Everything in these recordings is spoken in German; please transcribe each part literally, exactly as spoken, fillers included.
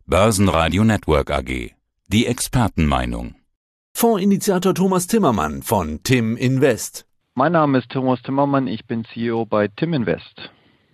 Börsenradio Network A G. Die Expertenmeinung. Fondsinitiator Thomas Timmermann von Tim Invest. Mein Name ist Thomas Timmermann, ich bin C E O bei Tim Invest.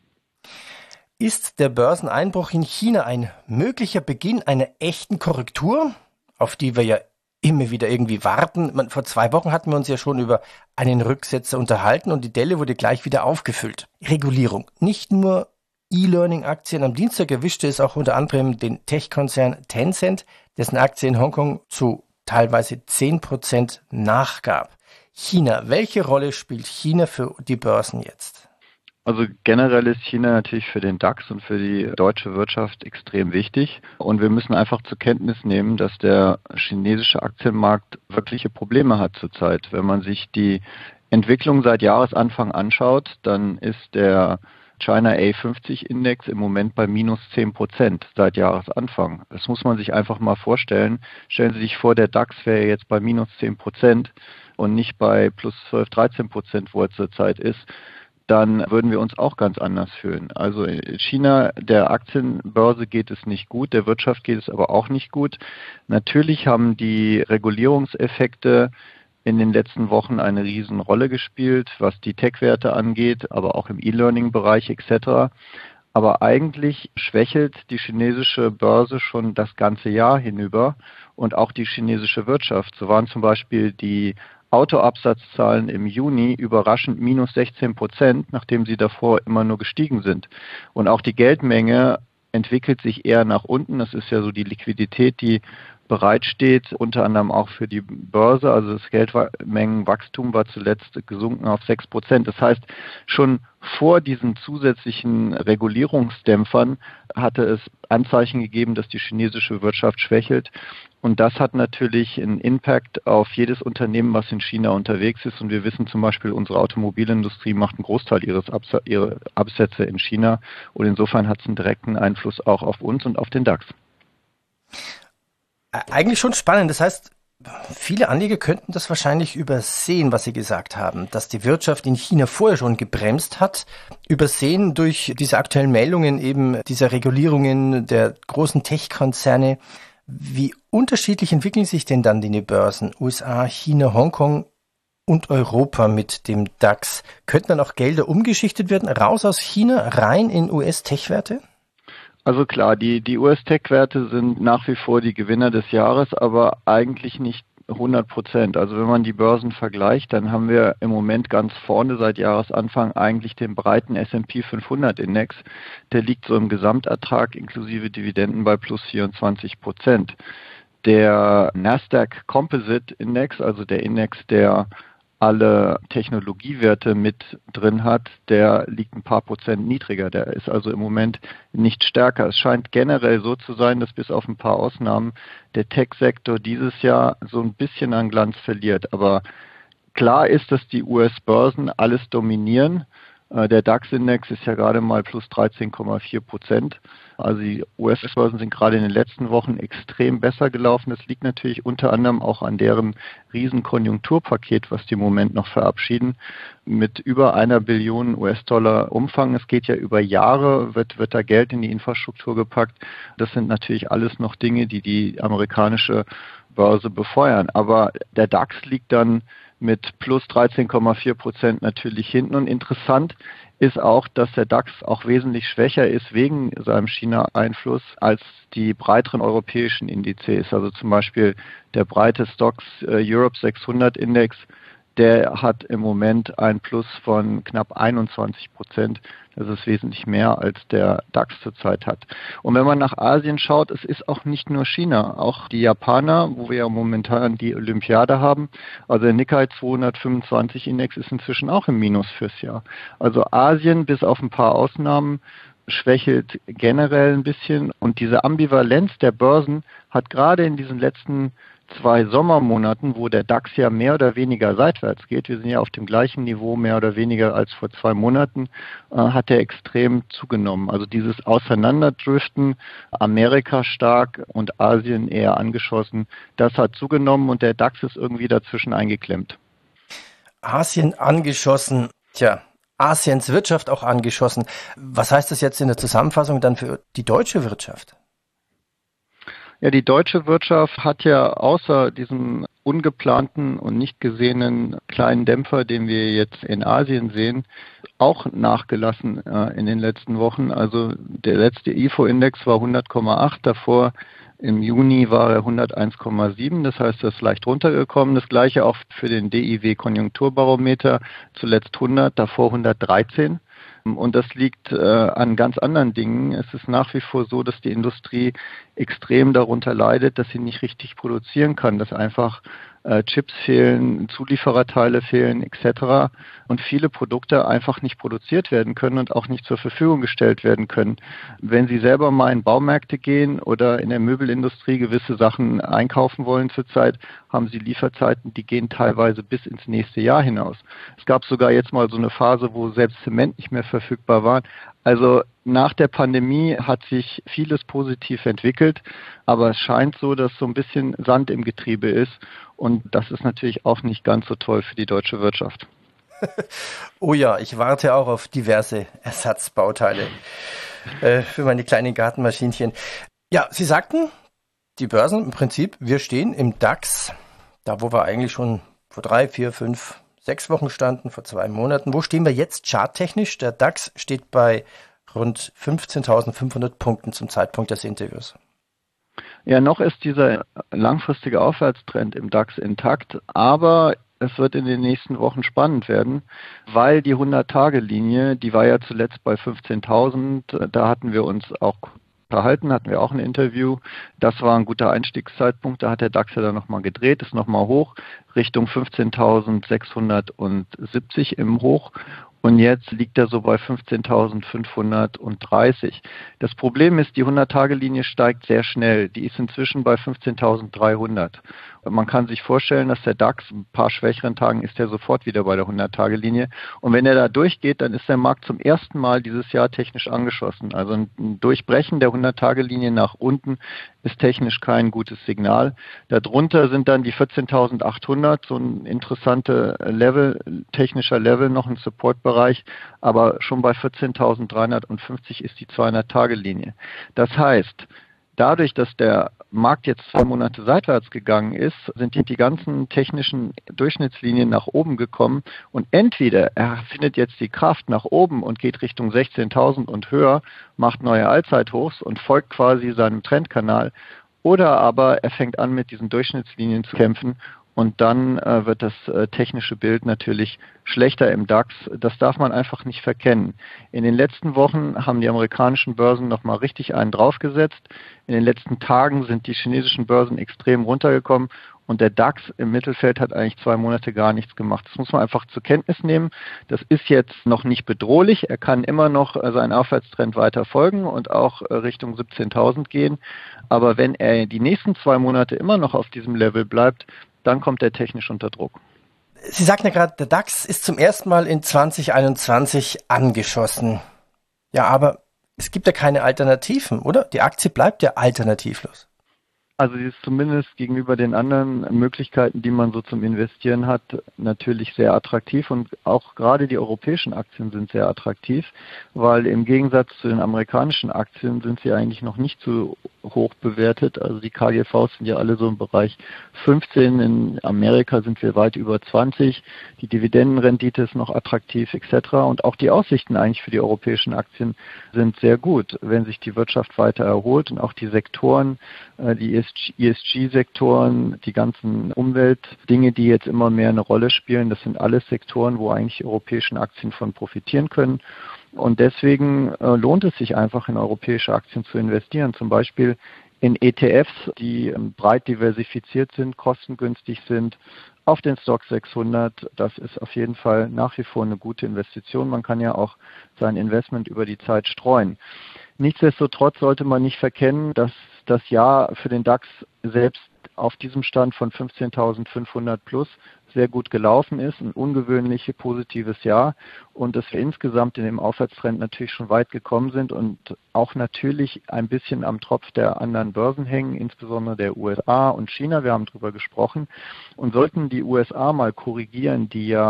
Ist der Börseneinbruch in China ein möglicher Beginn einer echten Korrektur, auf die wir ja immer wieder irgendwie warten? Man, vor zwei Wochen hatten wir uns ja schon über einen Rücksetzer unterhalten und die Delle wurde gleich wieder aufgefüllt. Regulierung, nicht nur E-Learning-Aktien. Am Dienstag erwischte es auch unter anderem den Tech-Konzern Tencent, dessen Aktie in Hongkong zu teilweise zehn Prozent nachgab. China, welche Rolle spielt China für die Börsen jetzt? Also generell ist China natürlich für den DAX und für die deutsche Wirtschaft extrem wichtig. Und wir müssen einfach zur Kenntnis nehmen, dass der chinesische Aktienmarkt wirkliche Probleme hat zurzeit. Wenn man sich die Entwicklung seit Jahresanfang anschaut, dann ist der China A fünfzig Index im Moment bei minus zehn Prozent seit Jahresanfang. Das muss man sich einfach mal vorstellen. Stellen Sie sich vor, der DAX wäre jetzt bei minus zehn Prozent und nicht bei plus zwölf, dreizehn Prozent, wo er zurzeit ist. Dann würden wir uns auch ganz anders fühlen. Also in China, der Aktienbörse geht es nicht gut, der Wirtschaft geht es aber auch nicht gut. Natürlich haben die Regulierungseffekte in den letzten Wochen eine riesen Rolle gespielt, was die Tech-Werte angeht, aber auch im E-Learning-Bereich et cetera. Aber eigentlich schwächelt die chinesische Börse schon das ganze Jahr hinüber und auch die chinesische Wirtschaft. So waren zum Beispiel die Autoabsatzzahlen im Juni überraschend minus sechzehn Prozent, nachdem sie davor immer nur gestiegen sind. Und auch die Geldmenge entwickelt sich eher nach unten. Das ist ja so die Liquidität, die bereitsteht, unter anderem auch für die Börse. Also das Geldmengenwachstum war zuletzt gesunken auf sechs Prozent. Das heißt, schon vor diesen zusätzlichen Regulierungsdämpfern hatte es Anzeichen gegeben, dass die chinesische Wirtschaft schwächelt. Und das hat natürlich einen Impact auf jedes Unternehmen, was in China unterwegs ist. Und wir wissen zum Beispiel, unsere Automobilindustrie macht einen Großteil ihres Abs- ihrer Absätze in China. Und insofern hat es einen direkten Einfluss auch auf uns und auf den DAX. Eigentlich schon spannend. Das heißt, viele Anleger könnten das wahrscheinlich übersehen, was Sie gesagt haben, dass die Wirtschaft in China vorher schon gebremst hat, übersehen durch diese aktuellen Meldungen eben dieser Regulierungen der großen Tech-Konzerne. Wie unterschiedlich entwickeln sich denn dann die Börsen? U S A, China, Hongkong und Europa mit dem DAX. Könnten dann auch Gelder umgeschichtet werden, raus aus China, rein in U S-Tech-Werte? Also klar, die, die U S-Tech-Werte sind nach wie vor die Gewinner des Jahres, aber eigentlich nicht hundert Prozent. Also wenn man die Börsen vergleicht, dann haben wir im Moment ganz vorne seit Jahresanfang eigentlich den breiten S und P fünfhundert Index. Der liegt so im Gesamtertrag inklusive Dividenden bei plus vierundzwanzig Prozent. Der Nasdaq Composite Index, also der Index, der alle Technologiewerte mit drin hat, der liegt ein paar Prozent niedriger. Der ist also im Moment nicht stärker. Es scheint generell so zu sein, dass bis auf ein paar Ausnahmen der Tech-Sektor dieses Jahr so ein bisschen an Glanz verliert. Aber klar ist, dass die U S-Börsen alles dominieren. Der DAX-Index ist ja gerade mal plus dreizehn Komma vier Prozent. Also die U S-Börsen sind gerade in den letzten Wochen extrem besser gelaufen. Das liegt natürlich unter anderem auch an deren Riesenkonjunkturpaket, was die im Moment noch verabschieden, mit über einer Billion U S-Dollar Umfang. Es geht ja über Jahre, wird, wird da Geld in die Infrastruktur gepackt. Das sind natürlich alles noch Dinge, die die amerikanische Börse befeuern. Aber der DAX liegt dann mit plus dreizehn Komma vier Prozent natürlich hinten. Und interessant ist auch, dass der DAX auch wesentlich schwächer ist wegen seinem China-Einfluss als die breiteren europäischen Indizes. Also zum Beispiel der breite Stocks Europe sechshundert Index, der hat im Moment ein Plus von knapp einundzwanzig Prozent. Das ist wesentlich mehr, als der DAX zurzeit hat. Und wenn man nach Asien schaut, es ist auch nicht nur China, auch die Japaner, wo wir ja momentan die Olympiade haben, also der Nikkei zweihundertfünfundzwanzig Index ist inzwischen auch im Minus fürs Jahr. Also Asien, bis auf ein paar Ausnahmen, schwächelt generell ein bisschen. Und diese Ambivalenz der Börsen hat gerade in diesen letzten zwei Sommermonaten, wo der DAX ja mehr oder weniger seitwärts geht, wir sind ja auf dem gleichen Niveau mehr oder weniger als vor zwei Monaten, äh, hat er extrem zugenommen. Also dieses Auseinanderdriften, Amerika stark und Asien eher angeschossen, das hat zugenommen und der DAX ist irgendwie dazwischen eingeklemmt. Asien angeschossen, tja, Asiens Wirtschaft auch angeschossen. Was heißt das jetzt in der Zusammenfassung dann für die deutsche Wirtschaft? Ja, die deutsche Wirtschaft hat ja außer diesem ungeplanten und nicht gesehenen kleinen Dämpfer, den wir jetzt in Asien sehen, auch nachgelassen äh, in den letzten Wochen. Also der letzte I F O-Index war hundert Komma acht, davor im Juni war er hunderteins Komma sieben, das heißt, er ist leicht runtergekommen. Das gleiche auch für den D I W-Konjunkturbarometer, zuletzt hundert, davor hundertdreizehn. Und das liegt äh, an ganz anderen Dingen. Es ist nach wie vor so, dass die Industrie extrem darunter leidet, dass sie nicht richtig produzieren kann, dass einfach äh, Chips fehlen, Zuliefererteile fehlen et cetera und viele Produkte einfach nicht produziert werden können und auch nicht zur Verfügung gestellt werden können. Wenn Sie selber mal in Baumärkte gehen oder in der Möbelindustrie gewisse Sachen einkaufen wollen zurzeit, haben Sie Lieferzeiten, die gehen teilweise bis ins nächste Jahr hinaus. Es gab sogar jetzt mal so eine Phase, wo selbst Zement nicht mehr verfügbar war. Also nach der Pandemie hat sich vieles positiv entwickelt, aber es scheint so, dass so ein bisschen Sand im Getriebe ist und das ist natürlich auch nicht ganz so toll für die deutsche Wirtschaft. Oh ja, ich warte auch auf diverse Ersatzbauteile äh, für meine kleinen Gartenmaschinchen. Ja, Sie sagten, die Börsen im Prinzip, wir stehen im DAX, da wo wir eigentlich schon vor drei, vier, fünf, sechs Wochen standen, vor zwei Monaten. Wo stehen wir jetzt charttechnisch? Der DAX steht bei rund fünfzehntausendfünfhundert Punkten zum Zeitpunkt des Interviews. Ja, noch ist dieser langfristige Aufwärtstrend im DAX intakt, aber es wird in den nächsten Wochen spannend werden, weil die hundert-Tage-Linie, die war ja zuletzt bei fünfzehntausend, da hatten wir uns auch unterhalten, hatten wir auch ein Interview. Das war ein guter Einstiegszeitpunkt, da hat der DAX ja dann nochmal gedreht, ist nochmal hoch, Richtung fünfzehntausendsechshundertsiebzig im Hoch. Und jetzt liegt er so bei fünfzehntausendfünfhundertdreißig. Das Problem ist, die hundert-Tage-Linie steigt sehr schnell. Die ist inzwischen bei fünfzehntausenddreihundert. Und man kann sich vorstellen, dass der DAX, ein paar schwächeren Tagen ist er sofort wieder bei der hundert-Tage-Linie. Und wenn er da durchgeht, dann ist der Markt zum ersten Mal dieses Jahr technisch angeschossen. Also ein Durchbrechen der hundert-Tage-Linie nach unten ist technisch kein gutes Signal. Darunter sind dann die vierzehntausendachthundert, so ein interessanter Level, technischer Level, noch ein Supportbereich, aber schon bei vierzehntausenddreihundertfünfzig ist die zweihundert-Tage-Linie. Das heißt, dadurch, dass der Markt jetzt zwei Monate seitwärts gegangen ist, sind die, die ganzen technischen Durchschnittslinien nach oben gekommen und entweder er findet jetzt die Kraft nach oben und geht Richtung sechzehntausend und höher, macht neue Allzeithochs und folgt quasi seinem Trendkanal, oder aber er fängt an, mit diesen Durchschnittslinien zu kämpfen. Und dann äh, wird das äh, technische Bild natürlich schlechter im DAX. Das darf man einfach nicht verkennen. In den letzten Wochen haben die amerikanischen Börsen nochmal richtig einen draufgesetzt. In den letzten Tagen sind die chinesischen Börsen extrem runtergekommen. Und der DAX im Mittelfeld hat eigentlich zwei Monate gar nichts gemacht. Das muss man einfach zur Kenntnis nehmen. Das ist jetzt noch nicht bedrohlich. Er kann immer noch seinen Aufwärtstrend weiter folgen und auch Richtung siebzehntausend gehen. Aber wenn er die nächsten zwei Monate immer noch auf diesem Level bleibt, dann kommt er technisch unter Druck. Sie sagten ja gerade, der DAX ist zum ersten Mal in zwanzig einundzwanzig angeschossen. Ja, aber es gibt ja keine Alternativen, oder? Die Aktie bleibt ja alternativlos. Also sie ist zumindest gegenüber den anderen Möglichkeiten, die man so zum Investieren hat, natürlich sehr attraktiv und auch gerade die europäischen Aktien sind sehr attraktiv, weil im Gegensatz zu den amerikanischen Aktien sind sie eigentlich noch nicht so hoch bewertet. Also die K G Vs sind ja alle so im Bereich fünfzehn, in Amerika sind wir weit über zwanzig, die Dividendenrendite ist noch attraktiv et cetera. Und auch die Aussichten eigentlich für die europäischen Aktien sind sehr gut, wenn sich die Wirtschaft weiter erholt und auch die Sektoren, die E S G-Sektoren, die ganzen Umweltdinge, die jetzt immer mehr eine Rolle spielen, das sind alles Sektoren, wo eigentlich die europäischen Aktien von profitieren können. Und deswegen äh, lohnt es sich einfach, in europäische Aktien zu investieren. Zum Beispiel in E T Fs, die ähm, breit diversifiziert sind, kostengünstig sind, auf den Stoxx sechshundert. Das ist auf jeden Fall nach wie vor eine gute Investition. Man kann ja auch sein Investment über die Zeit streuen. Nichtsdestotrotz sollte man nicht verkennen, dass das Jahr für den DAX selbst auf diesem Stand von fünfzehntausendfünfhundert plus sehr gut gelaufen ist, ein ungewöhnlich positives Jahr und dass wir insgesamt in dem Aufwärtstrend natürlich schon weit gekommen sind und auch natürlich ein bisschen am Tropf der anderen Börsen hängen, insbesondere der U S A und China, wir haben darüber gesprochen. Und sollten die U S A mal korrigieren, die ja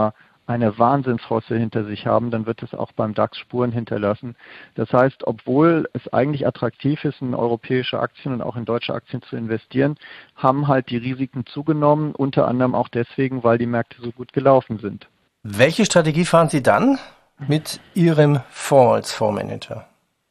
eine Wahnsinnsrosse hinter sich haben, dann wird es auch beim DAX Spuren hinterlassen. Das heißt, obwohl es eigentlich attraktiv ist, in europäische Aktien und auch in deutsche Aktien zu investieren, haben halt die Risiken zugenommen, unter anderem auch deswegen, weil die Märkte so gut gelaufen sind. Welche Strategie fahren Sie dann mit Ihrem Fonds als Fondsmanager?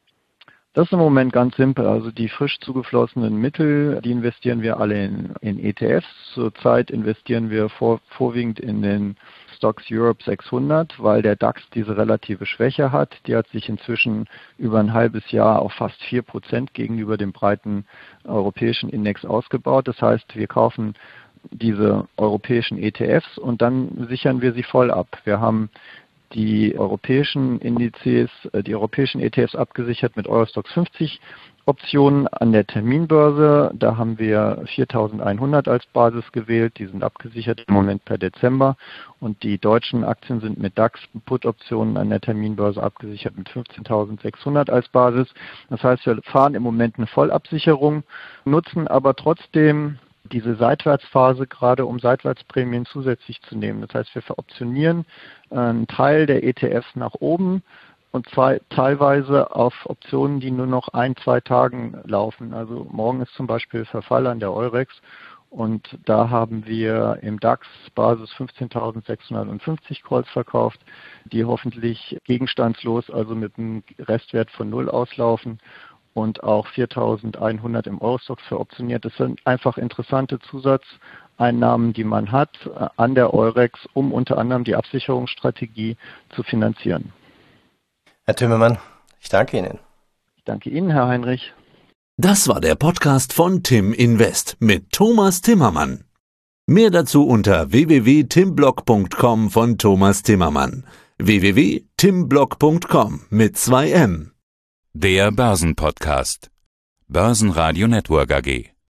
Das ist im Moment ganz simpel. Also die frisch zugeflossenen Mittel, die investieren wir alle in, in E T Fs. Zurzeit investieren wir vor, vorwiegend in den Stocks Europe sechshundert, weil der DAX diese relative Schwäche hat. Die hat sich inzwischen über ein halbes Jahr auf fast vier Prozent gegenüber dem breiten europäischen Index ausgebaut. Das heißt, wir kaufen diese europäischen E T Fs und dann sichern wir sie voll ab. Wir haben die europäischen Indizes, die europäischen E T Fs abgesichert mit Eurostoxx fünfzig Optionen an der Terminbörse. Da haben wir viertausendeinhundert als Basis gewählt. Die sind abgesichert im Moment per Dezember. Und die deutschen Aktien sind mit DAX-Put-Optionen an der Terminbörse abgesichert mit fünfzehntausendsechshundert als Basis. Das heißt, wir fahren im Moment eine Vollabsicherung, nutzen aber trotzdem diese Seitwärtsphase gerade, um Seitwärtsprämien zusätzlich zu nehmen. Das heißt, wir veroptionieren einen Teil der E T Fs nach oben und zwar teilweise auf Optionen, die nur noch ein, zwei Tagen laufen. Also morgen ist zum Beispiel Verfall an der Eurex und da haben wir im DAX Basis fünfzehntausendsechshundertfünfzig Calls verkauft, die hoffentlich gegenstandslos, also mit einem Restwert von null auslaufen. Und auch viertausendeinhundert im Eurostoxx veroptioniert. Das sind einfach interessante Zusatzeinnahmen, die man hat an der Eurex, um unter anderem die Absicherungsstrategie zu finanzieren. Herr Timmermann, ich danke Ihnen. Ich danke Ihnen, Herr Heinrich. Das war der Podcast von Tim Invest mit Thomas Timmermann. Mehr dazu unter w w w punkt timblog punkt com von Thomas Timmermann. w w w punkt timblog punkt com mit zwei M. Der Börsenpodcast. Börsenradio Network A G.